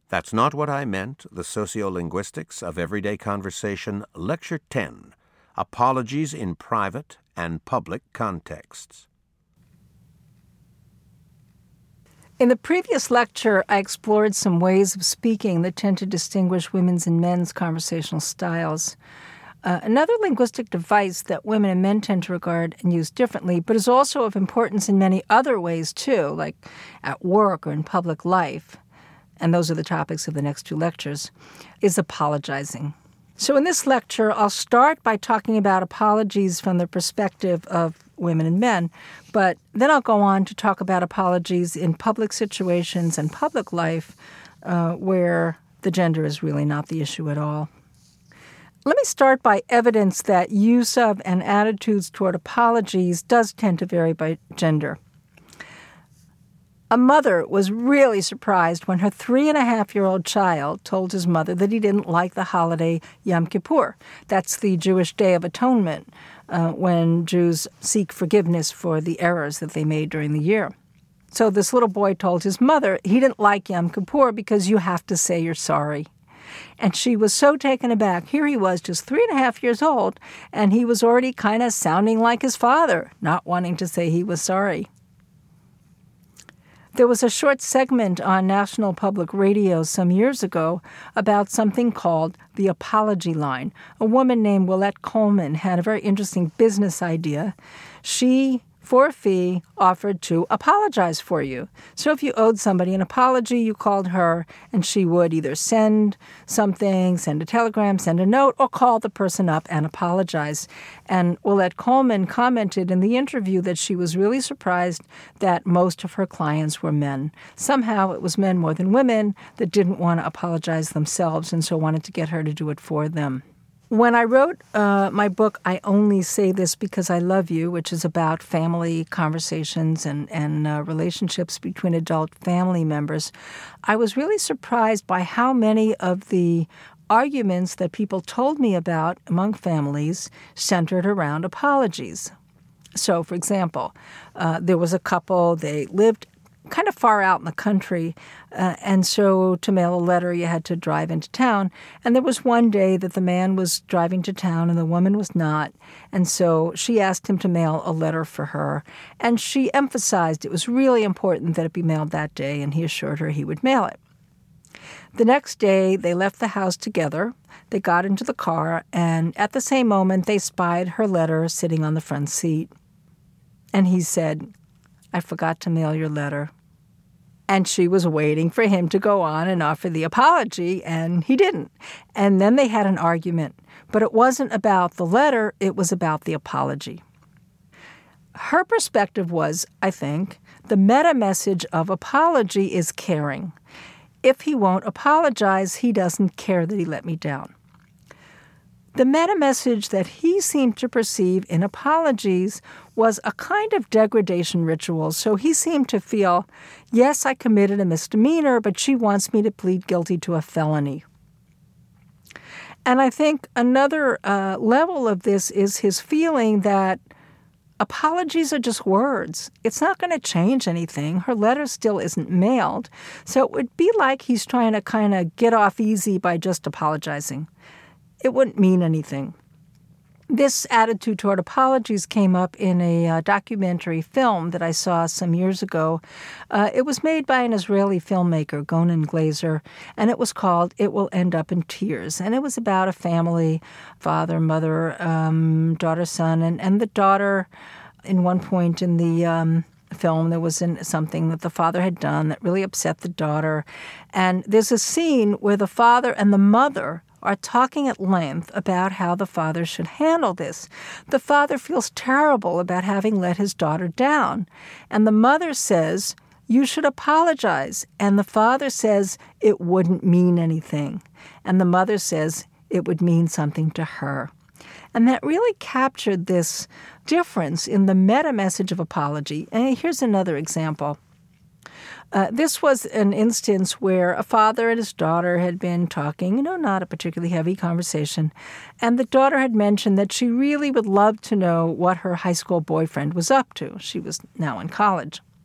That's Not What I Meant, The Sociolinguistics of Everyday Conversation, Lecture 10, Apologies in Private and Public Contexts. In the previous lecture, I explored some ways of speaking that tend to distinguish women's and men's conversational styles. Another linguistic device that women and men tend to regard and use differently, but is also of importance in many other ways too, like at work or in public life, and those are the topics of the next two lectures, is apologizing. So in this lecture, I'll start by talking about apologies from the perspective of women and men, but then I'll go on to talk about apologies in public situations and public life where the gender is really not the issue at all. Let me start by evidence that use of and attitudes toward apologies does tend to vary by gender. A mother was really surprised when her 3.5-year-old child told his mother that he didn't like the holiday Yom Kippur. That's the Jewish Day of Atonement, when Jews seek forgiveness for the errors that they made during the year. So this little boy told his mother he didn't like Yom Kippur because you have to say you're sorry. And she was so taken aback. Here he was, just 3.5 years old, and he was already kind of sounding like his father, not wanting to say he was sorry. There was a short segment on National Public Radio some years ago about something called the apology line. A woman named Willette Coleman had a very interesting business idea. She, for a fee, offered to apologize for you. So if you owed somebody an apology, you called her, and she would either send something, send a telegram, send a note, or call the person up and apologize. And Willette Coleman commented in the interview that she was really surprised that most of her clients were men. Somehow it was men more than women that didn't want to apologize themselves and so wanted to get her to do it for them. When I wrote my book, I Only Say This Because I Love You, which is about family conversations and relationships between adult family members, I was really surprised by how many of the arguments that people told me about among families centered around apologies. So, for example, there was a couple, they lived kind of far out in the country, and so to mail a letter, you had to drive into town. And there was one day that the man was driving to town and the woman was not, and so she asked him to mail a letter for her. And she emphasized it was really important that it be mailed that day, and he assured her he would mail it. The next day, they left the house together. They got into the car, and at the same moment, they spied her letter sitting on the front seat. And he said, "I forgot to mail your letter." And she was waiting for him to go on and offer the apology, and he didn't. And then they had an argument. But it wasn't about the letter, it was about the apology. Her perspective was, I think, the meta message of apology is caring. If he won't apologize, he doesn't care that he let me down. The meta-message that he seemed to perceive in apologies was a kind of degradation ritual. So he seemed to feel, yes, I committed a misdemeanor, but she wants me to plead guilty to a felony. And I think another level of this is his feeling that apologies are just words. It's not going to change anything. Her letter still isn't mailed. So it would be like he's trying to kind of get off easy by just apologizing. It wouldn't mean anything. This attitude toward apologies came up in a documentary film that I saw some years ago. It was made by an Israeli filmmaker, Gonen Glazer, and it was called It Will End Up in Tears. And it was about a family, father, mother, daughter, son, and the daughter, in one point in the film, there was something that the father had done that really upset the daughter. And there's a scene where the father and the mother are talking at length about how the father should handle this. The father feels terrible about having let his daughter down. And the mother says, "You should apologize." And the father says, "It wouldn't mean anything." And the mother says, "It would mean something to her." And that really captured this difference in the meta message of apology. And here's another example. This was an instance where a father and his daughter had been talking, not a particularly heavy conversation, and the daughter had mentioned that she really would love to know what her high school boyfriend was up to. She was now in college.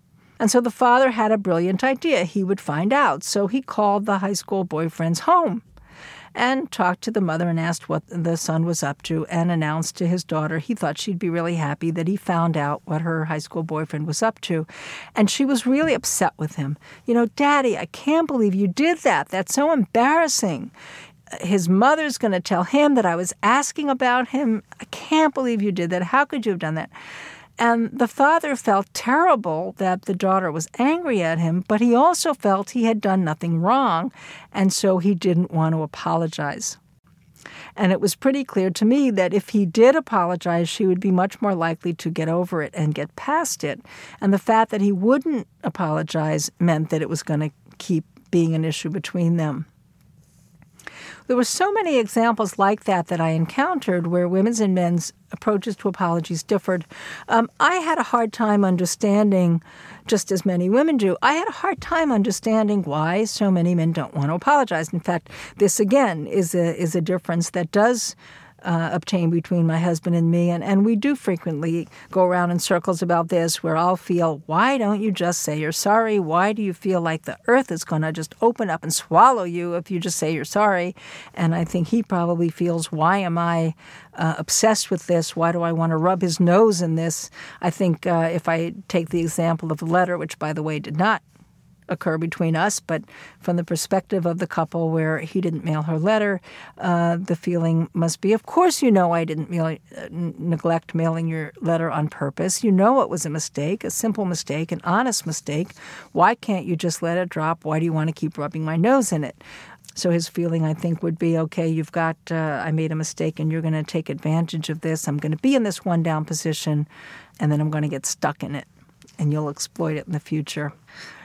And so the father had a brilliant idea. He would find out. So he called the high school boyfriend's home and talked to the mother and asked what the son was up to and announced to his daughter he thought she'd be really happy that he found out what her high school boyfriend was up to. And she was really upset with him. Daddy, I can't believe you did that. That's so embarrassing. His mother's going to tell him that I was asking about him. I can't believe you did that. How could you have done that? And the father felt terrible that the daughter was angry at him, but he also felt he had done nothing wrong, and so he didn't want to apologize. And it was pretty clear to me that if he did apologize, she would be much more likely to get over it and get past it. And the fact that he wouldn't apologize meant that it was going to keep being an issue between them. There were so many examples like that I encountered where women's and men's approaches to apologies differed. I had a hard time understanding, just as many women do, I had a hard time understanding why so many men don't want to apologize. In fact, this again is a difference that does obtain between my husband and me. And we do frequently go around in circles about this where I'll feel, why don't you just say you're sorry? Why do you feel like the earth is going to just open up and swallow you if you just say you're sorry? And I think he probably feels, why am I obsessed with this? Why do I want to rub his nose in this? I think if I take the example of the letter, which, by the way, did not occur between us, but from the perspective of the couple where he didn't mail her letter, the feeling must be, of course I didn't neglect mailing your letter on purpose. It was a mistake, a simple mistake, an honest mistake. Why can't you just let it drop? Why do you want to keep rubbing my nose in it? So his feeling, I think, would be, okay, you've got, I made a mistake and you're going to take advantage of this. I'm going to be in this one down position and then I'm going to get stuck in it and you'll exploit it in the future.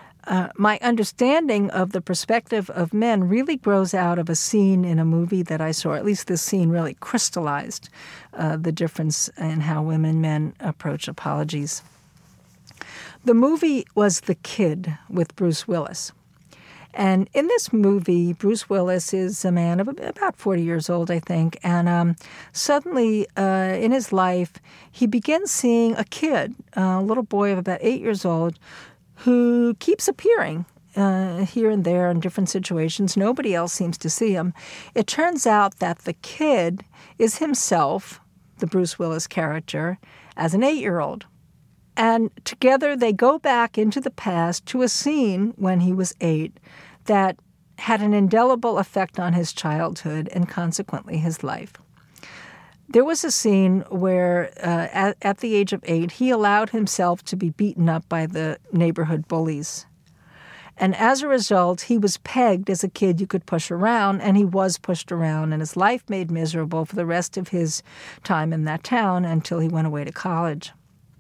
My understanding of the perspective of men really grows out of a scene in a movie that I saw. At least this scene really crystallized the difference in how women and men approach apologies. The movie was The Kid with Bruce Willis. And in this movie, Bruce Willis is a man of about 40 years old, I think. And suddenly in his life, he begins seeing a kid, a little boy of about 8 years old, who keeps appearing here and there in different situations. Nobody else seems to see him. It turns out that the kid is himself, the Bruce Willis character, as an 8-year-old. And together they go back into the past to a scene when he was 8 that had an indelible effect on his childhood and consequently his life. There was a scene where at the age of 8, he allowed himself to be beaten up by the neighborhood bullies. And as a result, he was pegged as a kid you could push around, and he was pushed around, and his life made miserable for the rest of his time in that town until he went away to college.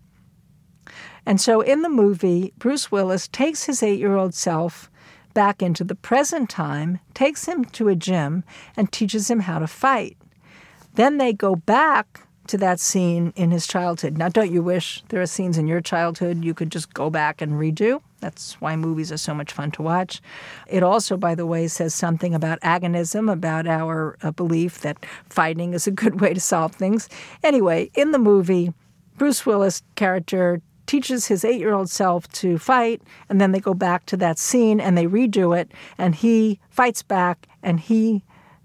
And so in the movie, Bruce Willis takes his 8-year-old self back into the present time, takes him to a gym, and teaches him how to fight. Then they go back to that scene in his childhood. Now, don't you wish there are scenes in your childhood you could just go back and redo? That's why movies are so much fun to watch. It also, by the way, says something about agonism, about our belief that fighting is a good way to solve things. Anyway, in the movie, Bruce Willis' character teaches his 8-year-old self to fight, and then they go back to that scene and they redo it, and he fights back and he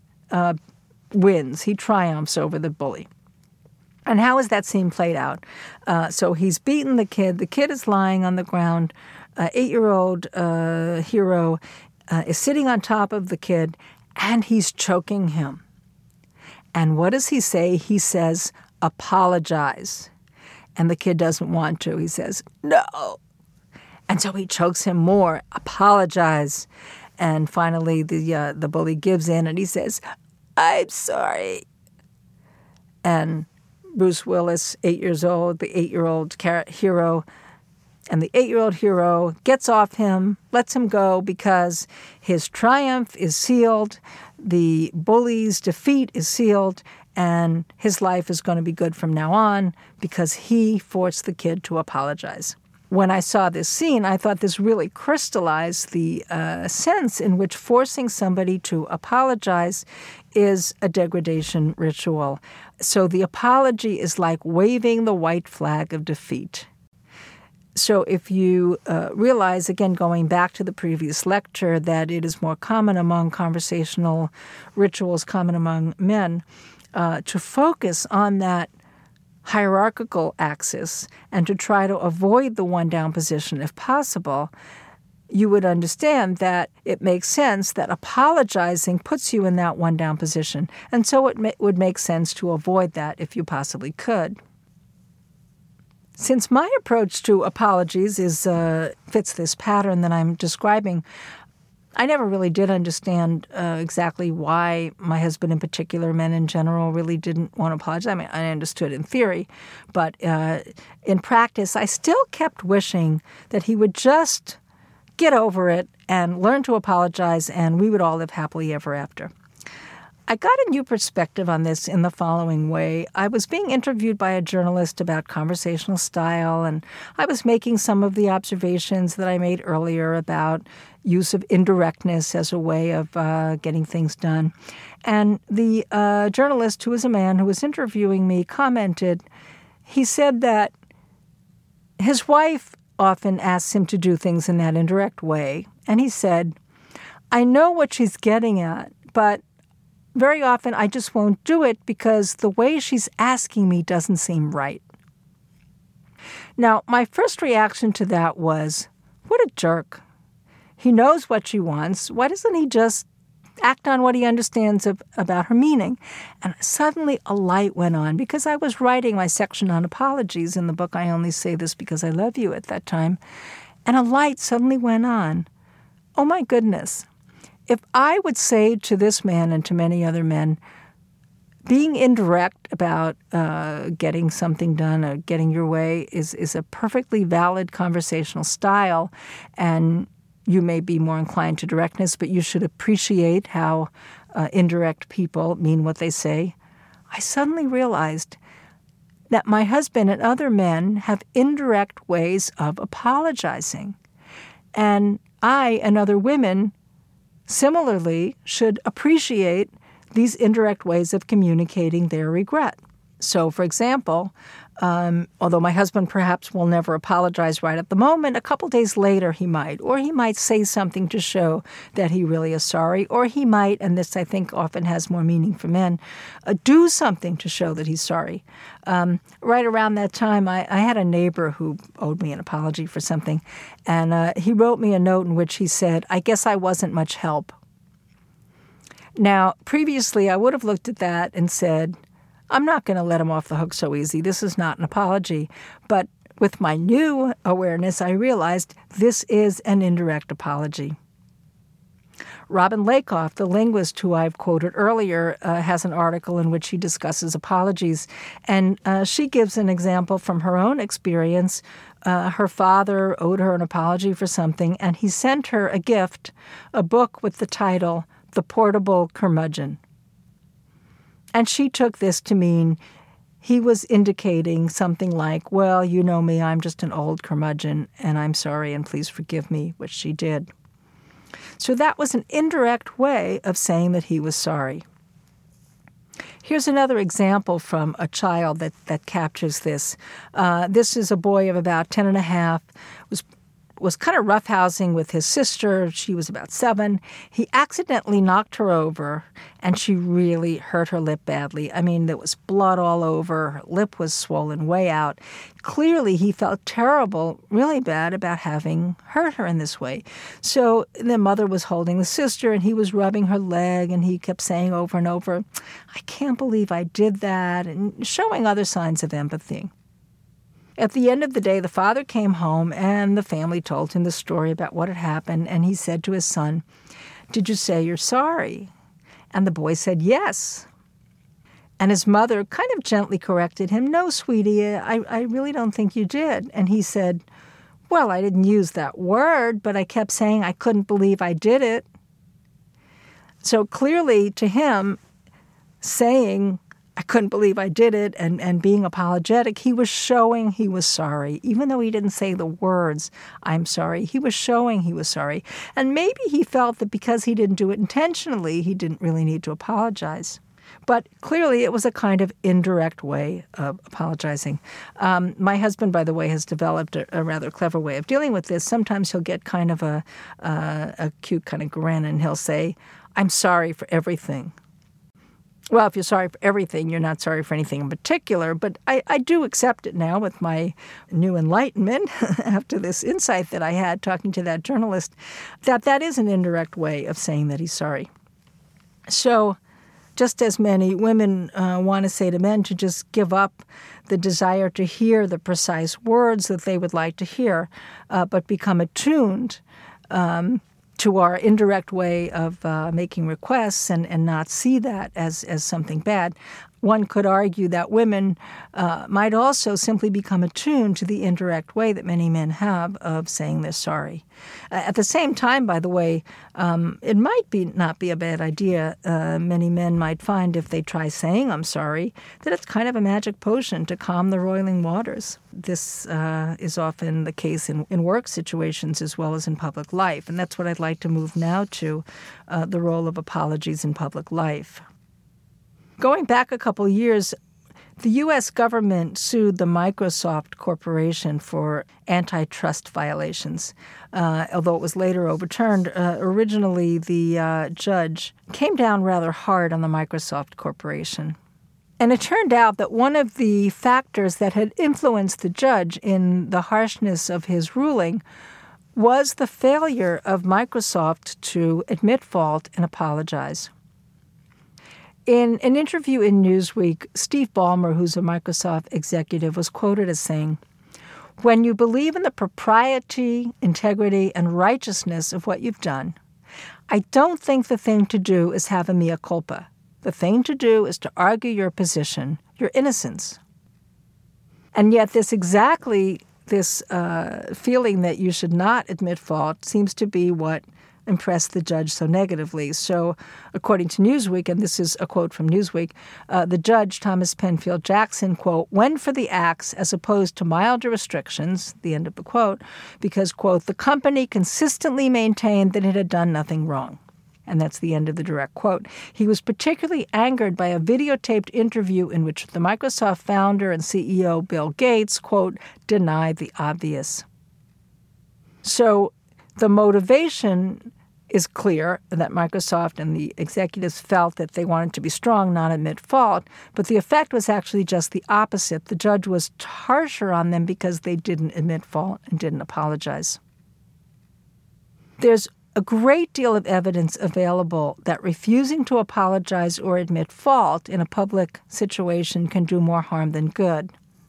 wins. He triumphs over the bully. And how is that scene played out? So he's beaten the kid. The kid is lying on the ground. 8-year-old hero is sitting on top of the kid, and he's choking him. And what does he say? He says, apologize. And the kid doesn't want to. He says, no. And so he chokes him more, apologize. And finally, the bully gives in, and he says, I'm sorry. And Bruce Willis, 8 years old, the 8-year-old hero, and the 8-year-old hero gets off him, lets him go because his triumph is sealed, the bully's defeat is sealed, and his life is going to be good from now on because he forced the kid to apologize. When I saw this scene, I thought this really crystallized the sense in which forcing somebody to apologize is a degradation ritual. So the apology is like waving the white flag of defeat. So if you realize, again, going back to the previous lecture, that it is more common among conversational rituals, common among men, to focus on that hierarchical axis and to try to avoid the one-down position if possible, you would understand that it makes sense that apologizing puts you in that one-down position. And so it would make sense to avoid that if you possibly could. Since my approach to apologies fits this pattern that I'm describing, I never really did understand exactly why my husband in particular, men in general, really didn't want to apologize. I mean, I understood in theory, but in practice, I still kept wishing that he would just get over it and learn to apologize, and we would all live happily ever after. I got a new perspective on this in the following way. I was being interviewed by a journalist about conversational style, and I was making some of the observations that I made earlier about use of indirectness as a way of getting things done. And the journalist, who was a man who was interviewing me, commented, he said that his wife often asks him to do things in that indirect way. And he said, I know what she's getting at, but very often I just won't do it because the way she's asking me doesn't seem right. Now, my first reaction to that was, what a jerk. He knows what she wants. Why doesn't he just act on what he understands about her meaning? And suddenly a light went on because I was writing my section on apologies in the book I Only Say This Because I Love You at that time. And a light suddenly went on. Oh my goodness. If I would say to this man and to many other men, being indirect about getting something done or getting your way is a perfectly valid conversational style, and you may be more inclined to directness, but you should appreciate how indirect people mean what they say. I suddenly realized that my husband and other men have indirect ways of apologizing. And I and other women similarly should appreciate these indirect ways of communicating their regret. So, for example, although my husband perhaps will never apologize right at the moment, a couple days later he might. Or he might say something to show that he really is sorry. Or he might, and this I think often has more meaning for men, do something to show that he's sorry. Right around that time, I had a neighbor who owed me an apology for something. And he wrote me a note in which he said, I guess I wasn't much help. Now, previously I would have looked at that and said, I'm not going to let him off the hook so easy. This is not an apology. But with my new awareness, I realized this is an indirect apology. Robin Lakoff, the linguist who I've quoted earlier, has an article in which she discusses apologies. And she gives an example from her own experience. Her father owed her an apology for something, and he sent her a gift, a book with the title, The Portable Curmudgeon. And she took this to mean he was indicating something like, well, you know me, I'm just an old curmudgeon, and I'm sorry, and please forgive me, which she did. So that was an indirect way of saying that he was sorry. Here's another example from a child that captures this. This is a boy of about 10 and a half, was kind of roughhousing with his sister. She was about 7. He accidentally knocked her over, and she really hurt her lip badly. I mean, there was blood all over. Her lip was swollen way out. Clearly, he felt terrible, really bad about having hurt her in this way. So the mother was holding the sister, and he was rubbing her leg, and he kept saying over and over, I can't believe I did that, and showing other signs of empathy. At the end of the day, the father came home, and the family told him the story about what had happened, and he said to his son, did you say you're sorry? And the boy said, yes. And his mother kind of gently corrected him, no, sweetie, I really don't think you did. And he said, well, I didn't use that word, but I kept saying I couldn't believe I did it. So clearly to him, saying I couldn't believe I did it, and being apologetic, he was showing he was sorry. Even though he didn't say the words, I'm sorry, he was showing he was sorry. And maybe he felt that because he didn't do it intentionally, he didn't really need to apologize. But clearly it was a kind of indirect way of apologizing. My husband, by the way, has developed a rather clever way of dealing with this. Sometimes he'll get kind of a cute kind of grin, and he'll say, "I'm sorry for everything." Well, if you're sorry for everything, you're not sorry for anything in particular. But I do accept it now with my new enlightenment after this insight that I had talking to that journalist, that is an indirect way of saying that he's sorry. So just as many women want to say to men to just give up the desire to hear the precise words that they would like to hear, but become attuned to our indirect way of making requests and not see that as something bad. One could argue that women might also simply become attuned to the indirect way that many men have of saying they're sorry. At the same time, by the way, it might not be a bad idea. Many men might find if they try saying I'm sorry, that it's kind of a magic potion to calm the roiling waters. This is often the case in work situations as well as in public life. And that's what I'd like to move now to, the role of apologies in public life. Going back a couple years, the U.S. government sued the Microsoft Corporation for antitrust violations. Although it was later overturned, originally the judge came down rather hard on the Microsoft Corporation. And it turned out that one of the factors that had influenced the judge in the harshness of his ruling was the failure of Microsoft to admit fault and apologize. In an interview in Newsweek, Steve Ballmer, who's a Microsoft executive, was quoted as saying, "When you believe in the propriety, integrity, and righteousness of what you've done, I don't think the thing to do is have a mea culpa. The thing to do is to argue your position, your innocence." And yet this feeling that you should not admit fault seems to be what impressed the judge so negatively. So according to Newsweek, and this is a quote from Newsweek, the judge, Thomas Penfield Jackson, quote, "went for the axe as opposed to milder restrictions," the end of the quote, because, quote, "the company consistently maintained that it had done nothing wrong." And that's the end of the direct quote. He was particularly angered by a videotaped interview in which the Microsoft founder and CEO Bill Gates, quote, denied the obvious. So the motivation is clear that Microsoft and the executives felt that they wanted to be strong, not admit fault, but the effect was actually just the opposite. The judge was harsher on them because they didn't admit fault and didn't apologize. There's a great deal of evidence available that refusing to apologize or admit fault in a public situation can do more harm than good.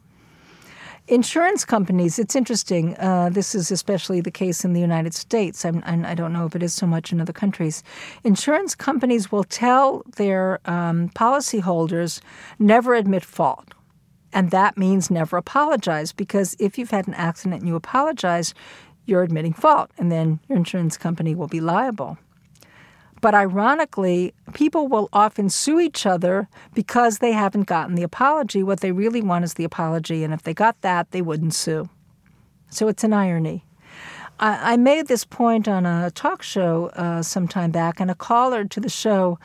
Insurance companies, it's interesting. This is especially the case in the United States. I don't know if it is so much in other countries. Insurance companies will tell their policyholders never admit fault. And that means never apologize, because if you've had an accident and you apologize, you're admitting fault, and then your insurance company will be liable. But ironically, people will often sue each other because they haven't gotten the apology. What they really want is the apology, and if they got that, they wouldn't sue. So it's an irony. I made this point on a talk show some time back, and a caller to the show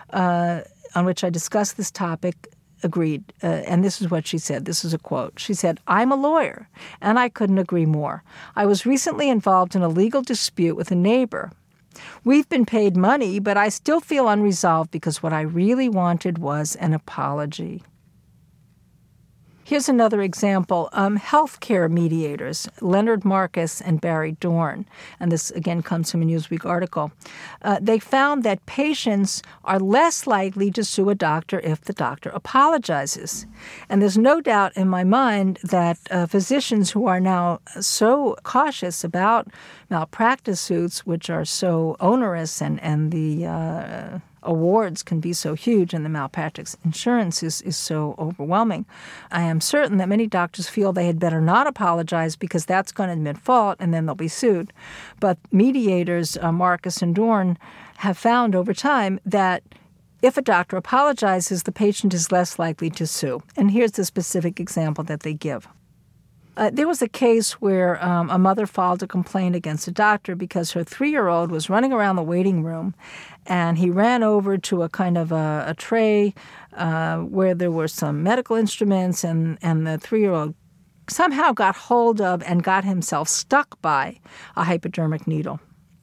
on which I discussed this topic agreed. And this is what she said. This is a quote. She said, "I'm a lawyer, and I couldn't agree more. I was recently involved in a legal dispute with a neighbor. We've been paid money, but I still feel unresolved because what I really wanted was an apology." Here's another example. Healthcare mediators, Leonard Marcus and Barry Dorn, and this again comes from a Newsweek article, they found that patients are less likely to sue a doctor if the doctor apologizes. And there's no doubt in my mind that physicians who are now so cautious about malpractice suits, which are so onerous and the awards can be so huge and the malpractice insurance is so overwhelming. I am certain that many doctors feel they had better not apologize because that's going to admit fault and then they'll be sued. But mediators, Marcus and Dorn, have found over time that if a doctor apologizes, the patient is less likely to sue. And here's the specific example that they give. There was a case where a mother filed a complaint against a doctor because her 3-year-old was running around the waiting room, and he ran over to a kind of a tray where there were some medical instruments, and the 3-year-old somehow got hold of and got himself stuck by a hypodermic needle.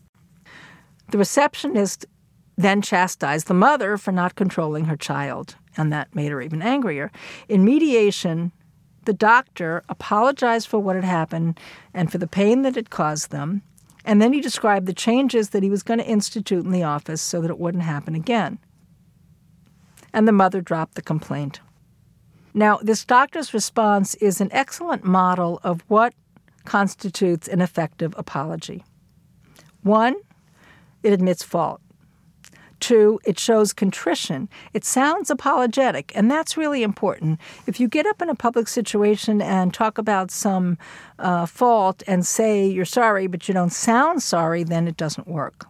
The receptionist then chastised the mother for not controlling her child, and that made her even angrier. In mediation, the doctor apologized for what had happened and for the pain that it caused them, and then he described the changes that he was going to institute in the office so that it wouldn't happen again. And the mother dropped the complaint. Now, this doctor's response is an excellent model of what constitutes an effective apology. 1, it admits fault. 2, it shows contrition. It sounds apologetic, and that's really important. If you get up in a public situation and talk about some fault and say you're sorry, but you don't sound sorry, then it doesn't work.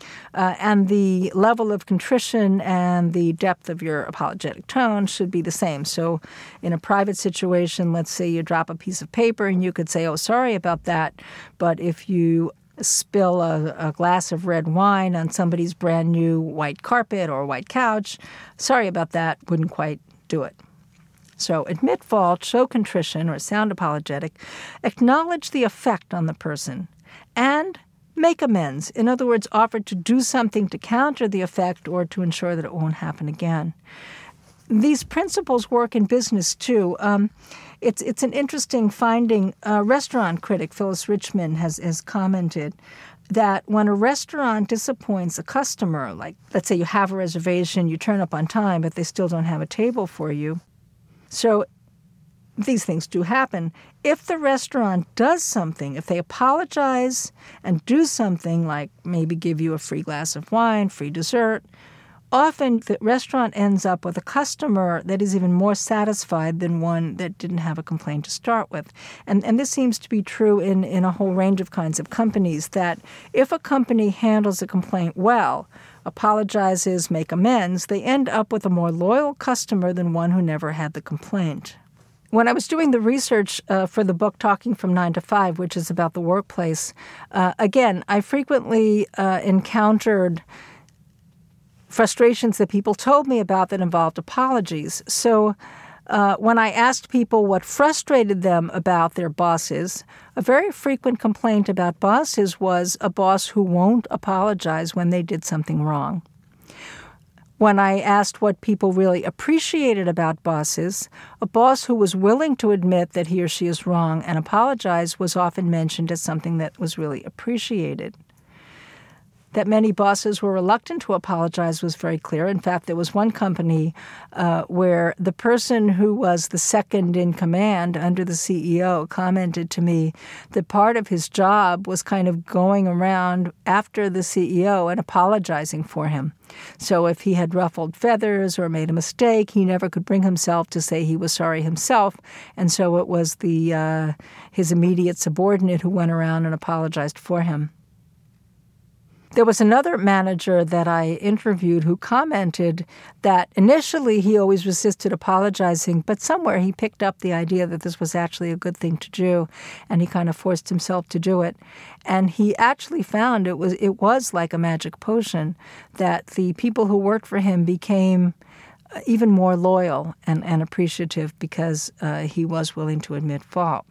And the level of contrition and the depth of your apologetic tone should be the same. So in a private situation, let's say you drop a piece of paper and you could say, oh, sorry about that. But if you spill a glass of red wine on somebody's brand new white carpet or white couch, sorry about that, wouldn't quite do it. So admit fault, show contrition or sound apologetic, acknowledge the effect on the person, and make amends. In other words, offer to do something to counter the effect or to ensure that it won't happen again. These principles work in business, too. It's an interesting finding. A restaurant critic, Phyllis Richmond, has commented that when a restaurant disappoints a customer, like let's say you have a reservation, you turn up on time, but they still don't have a table for you. So these things do happen. If the restaurant does something, if they apologize and do something like maybe give you a free glass of wine, free dessert, often the restaurant ends up with a customer that is even more satisfied than one that didn't have a complaint to start with. And this seems to be true in a whole range of kinds of companies, that if a company handles a complaint well, apologizes, make amends, they end up with a more loyal customer than one who never had the complaint. When I was doing the research for the book Talking from 9 to 5, which is about the workplace, again, I frequently encountered frustrations that people told me about that involved apologies. So when I asked people what frustrated them about their bosses, a very frequent complaint about bosses was a boss who won't apologize when they did something wrong. When I asked what people really appreciated about bosses, a boss who was willing to admit that he or she is wrong and apologize was often mentioned as something that was really appreciated. That many bosses were reluctant to apologize was very clear. In fact, there was one company where the person who was the second in command under the CEO commented to me that part of his job was kind of going around after the CEO and apologizing for him. So if he had ruffled feathers or made a mistake, he never could bring himself to say he was sorry himself. And so it was his immediate subordinate who went around and apologized for him. There was another manager that I interviewed who commented that initially he always resisted apologizing, but somewhere he picked up the idea that this was actually a good thing to do, and he kind of forced himself to do it. And he actually found it was like a magic potion, that the people who worked for him became even more loyal and appreciative because he was willing to admit fault.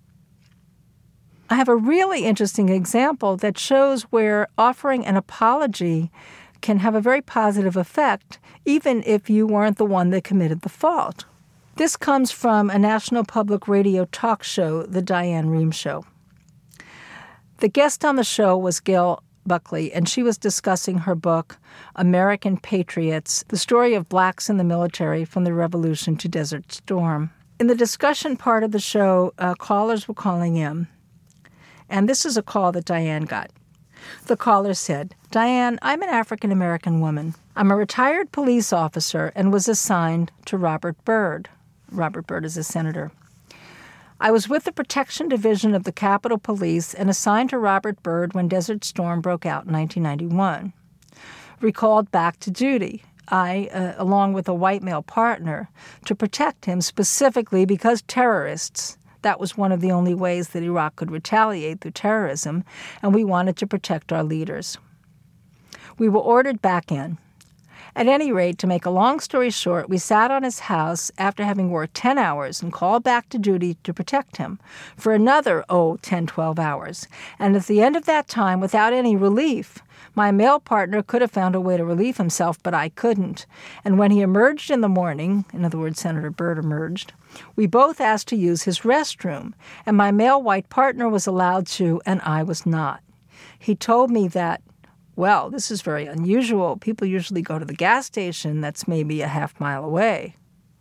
I have a really interesting example that shows where offering an apology can have a very positive effect, even if you weren't the one that committed the fault. This comes from a National Public Radio talk show, The Diane Rehm Show. The guest on the show was Gail Buckley, and she was discussing her book, American Patriots, the story of blacks in the military from the Revolution to Desert Storm. In the discussion part of the show, callers were calling in. And this is a call that Diane got. The caller said, "Diane, I'm an African-American woman. I'm a retired police officer and was assigned to Robert Byrd." Robert Byrd is a senator. "I was with the Protection Division of the Capitol Police and assigned to Robert Byrd when Desert Storm broke out in 1991. Recalled back to duty, I, along with a white male partner, to protect him specifically because terrorists, That was one of the only ways that Iraq could retaliate through terrorism, and we wanted to protect our leaders. We were ordered back in. At any rate, to make a long story short, we sat on his house after having worked 10 hours and called back to duty to protect him for another, 10, 12 hours. And at the end of that time, without any relief, my male partner could have found a way to relieve himself, but I couldn't. And when he emerged in the morning, in other words, Senator Byrd emerged, we both asked to use his restroom, and my male white partner was allowed to, and I was not. He told me that, well, this is very unusual. People usually go to the gas station that's maybe a half mile away.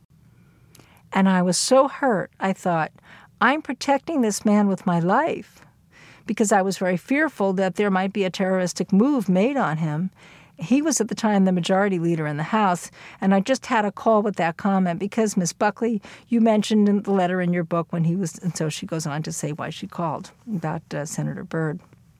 And I was so hurt, I thought, I'm protecting this man with my life, because I was very fearful that there might be a terroristic move made on him. He was at the time the majority leader in the House, and I just had a call with that comment because, Ms. Buckley, you mentioned in the letter in your book when he was, and so she goes on to say why she called about Senator Byrd.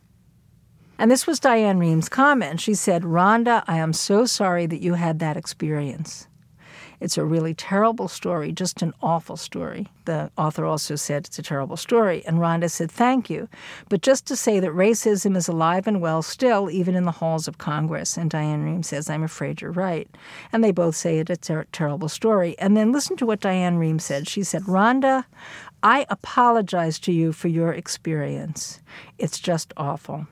And this was Diane Reham's comment. She said, Rhonda, I am so sorry that you had that experience. It's a really terrible story, just an awful story. The author also said it's a terrible story. And Rhonda said, thank you. But just to say that racism is alive and well still, even in the halls of Congress. And Diane Rehm says, I'm afraid you're right. And they both say it's a terrible story. And then listen to what Diane Rehm said. She said, Rhonda, I apologize to you for your experience. It's just awful.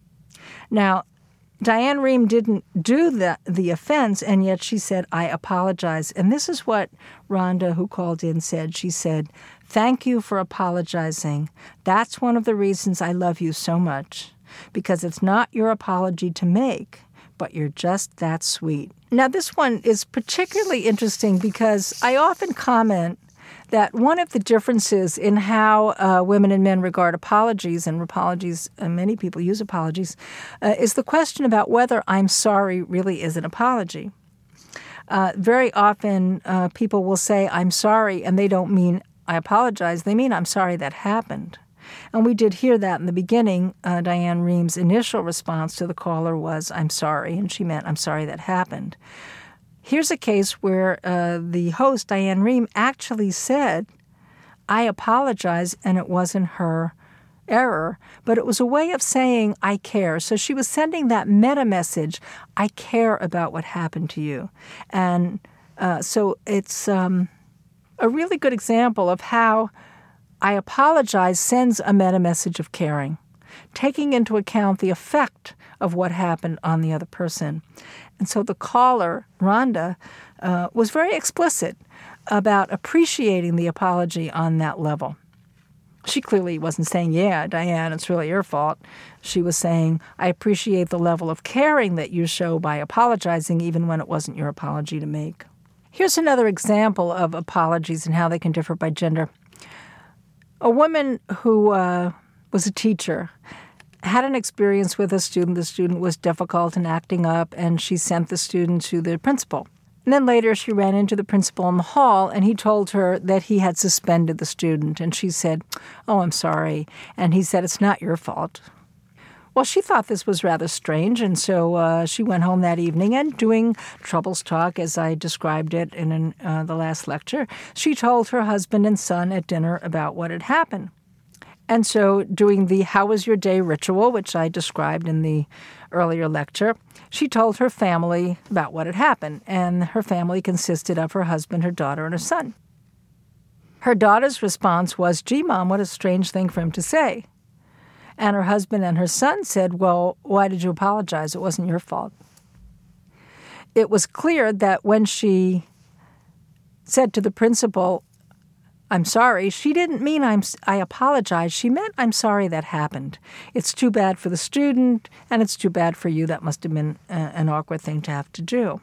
Now, Diane Rehm didn't do the offense, and yet she said, I apologize. And this is what Rhonda, who called in, said. She said, thank you for apologizing. That's one of the reasons I love you so much, because it's not your apology to make, but you're just that sweet. Now, this one is particularly interesting because I often comment that one of the differences in how women and men regard apologies, and many people use apologies, is the question about whether I'm sorry really is an apology. Very often people will say, I'm sorry, and they don't mean I apologize. They mean I'm sorry that happened. And we did hear that in the beginning. Diane Rehm's initial response to the caller was, I'm sorry, and she meant I'm sorry that happened. Here's a case where the host, Diane Rehm, actually said, I apologize, and it wasn't her error, but it was a way of saying, I care. So she was sending that meta message, I care about what happened to you. And so it's a really good example of how I apologize sends a meta message of caring, taking into account the effect of what happened on the other person. And so the caller, Rhonda, was very explicit about appreciating the apology on that level. She clearly wasn't saying, yeah, Diane, it's really your fault. She was saying, I appreciate the level of caring that you show by apologizing even when it wasn't your apology to make. Here's another example of apologies and how they can differ by gender. A woman who was a teacher had an experience with a student. The student was difficult and acting up, and she sent the student to the principal. And then later she ran into the principal in the hall, and he told her that he had suspended the student. And she said, oh, I'm sorry. And he said, it's not your fault. Well, she thought this was rather strange, and so she went home that evening, and doing Troubles Talk, as I described it in the last lecture, she told her husband and son at dinner about what had happened. And so doing the How Was Your Day ritual, which I described in the earlier lecture, she told her family about what had happened. And her family consisted of her husband, her daughter, and her son. Her daughter's response was, gee, Mom, what a strange thing for him to say. And her husband and her son said, well, why did you apologize? It wasn't your fault. It was clear that when she said to the principal, I'm sorry, she didn't mean I apologize. She meant I'm sorry that happened. It's too bad for the student, and it's too bad for you. That must have been an awkward thing to have to do.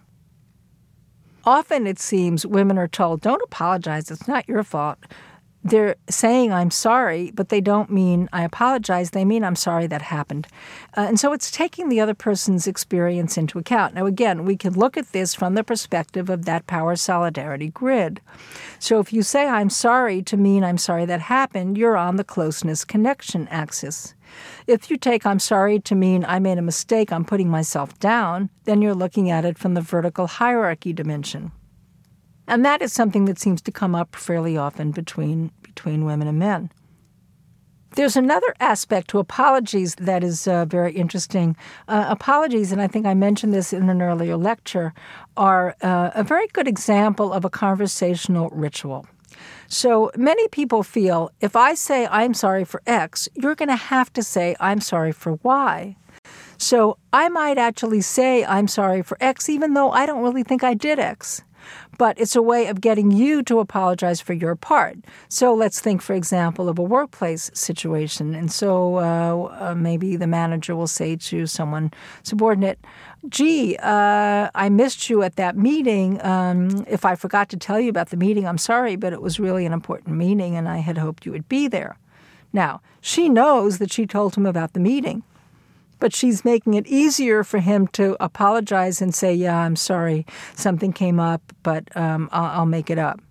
Often it seems women are told, don't apologize. It's not your fault. They're saying I'm sorry, but they don't mean I apologize. They mean I'm sorry that happened. And so it's taking the other person's experience into account. Now, again, we can look at this from the perspective of that power solidarity grid. So if you say I'm sorry to mean I'm sorry that happened, you're on the closeness connection axis. If you take I'm sorry to mean I made a mistake, I'm putting myself down, then you're looking at it from the vertical hierarchy dimension. And that is something that seems to come up fairly often between between women and men. There's another aspect to apologies that is very interesting. Apologies, and I think I mentioned this in an earlier lecture, are a very good example of a conversational ritual. So many people feel if I say I'm sorry for X, you're going to have to say I'm sorry for Y. So I might actually say I'm sorry for X even though I don't really think I did X. But it's a way of getting you to apologize for your part. So let's think, for example, of a workplace situation. And so maybe the manager will say to someone subordinate, gee, I missed you at that meeting. If I forgot to tell you about the meeting, I'm sorry, but it was really an important meeting and I had hoped you would be there. Now, she knows that she told him about the meeting. But she's making it easier for him to apologize and say, yeah, I'm sorry, something came up, but I'll make it up.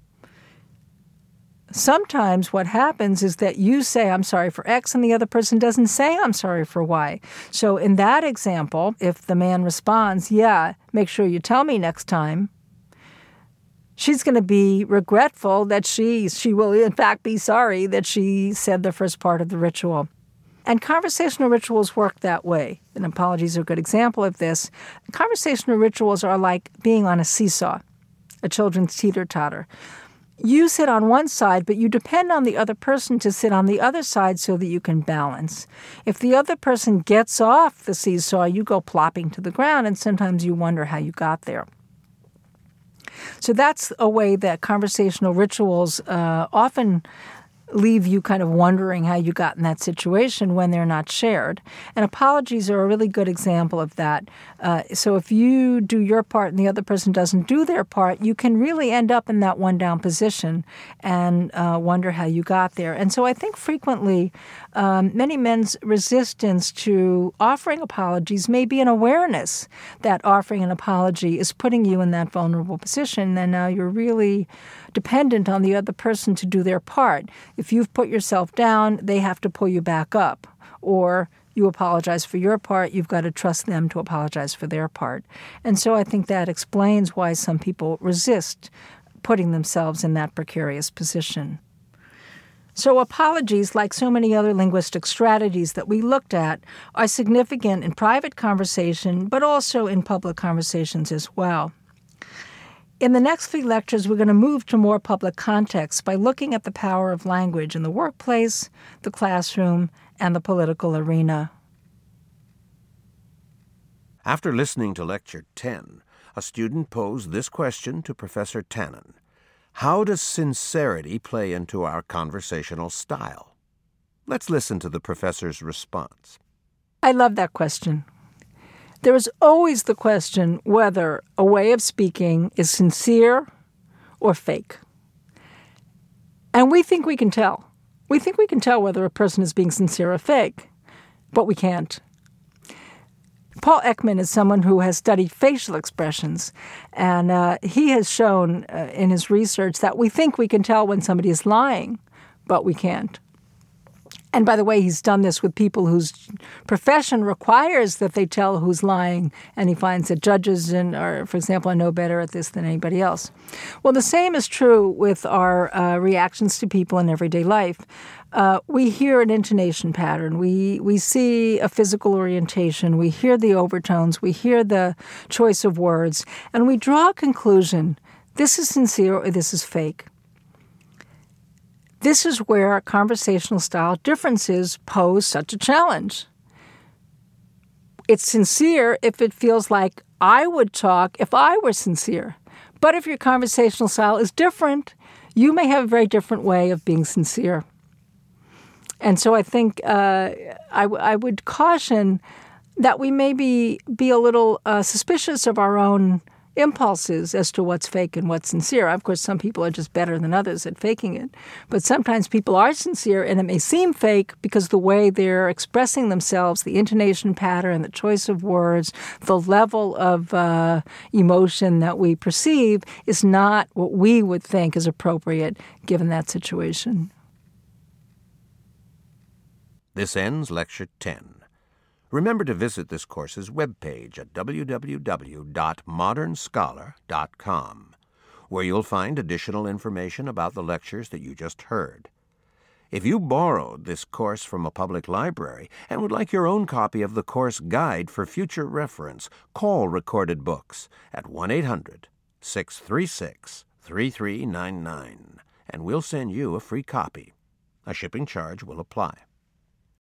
Sometimes what happens is that you say, I'm sorry for X, and the other person doesn't say, I'm sorry for Y. So in that example, if the man responds, yeah, make sure you tell me next time, she's going to be regretful that she will in fact be sorry that she said the first part of the ritual. And conversational rituals work that way. And apologies are a good example of this. Conversational rituals are like being on a seesaw, a children's teeter-totter. You sit on one side, but you depend on the other person to sit on the other side so that you can balance. If the other person gets off the seesaw, you go plopping to the ground, and sometimes you wonder how you got there. So that's a way that conversational rituals often leave you kind of wondering how you got in that situation when they're not shared. And apologies are a really good example of that. So if you do your part and the other person doesn't do their part, you can really end up in that one-down position and wonder how you got there. And so I think frequently many men's resistance to offering apologies may be an awareness that offering an apology is putting you in that vulnerable position, and now you're really dependent on the other person to do their part. If you've put yourself down, they have to pull you back up. Or you apologize for your part, you've got to trust them to apologize for their part. And so I think that explains why some people resist putting themselves in that precarious position. So apologies, like so many other linguistic strategies that we looked at, are significant in private conversation, but also in public conversations as well. In the next 3 lectures, we're going to move to more public contexts by looking at the power of language in the workplace, the classroom, and the political arena. After listening to Lecture 10, a student posed this question to Professor Tannen. How does sincerity play into our conversational style? Let's listen to the professor's response. I love that question. There is always the question whether a way of speaking is sincere or fake. And we think we can tell. We think we can tell whether a person is being sincere or fake, but we can't. Paul Ekman is someone who has studied facial expressions, and he has shown in his research that we think we can tell when somebody is lying, but we can't. And by the way, he's done this with people whose profession requires that they tell who's lying, and he finds that judges, for example, are no better at this than anybody else. Well, the same is true with our reactions to people in everyday life. We hear an intonation pattern. We see a physical orientation. We hear the overtones. We hear the choice of words. And we draw a conclusion. This is sincere or this is fake. This is where conversational style differences pose such a challenge. It's sincere if it feels like I would talk if I were sincere. But if your conversational style is different, you may have a very different way of being sincere. And so I think I would caution that we maybe be a little suspicious of our own impulses as to what's fake and what's sincere. Of course, some people are just better than others at faking it. But sometimes people are sincere and it may seem fake because the way they're expressing themselves, the intonation pattern, the choice of words, the level of emotion that we perceive is not what we would think is appropriate given that situation. This ends Lecture 10. Remember to visit this course's webpage at www.modernscholar.com, where you'll find additional information about the lectures that you just heard. If you borrowed this course from a public library and would like your own copy of the course guide for future reference, call Recorded Books at 1-800-636-3399, and we'll send you a free copy. A shipping charge will apply.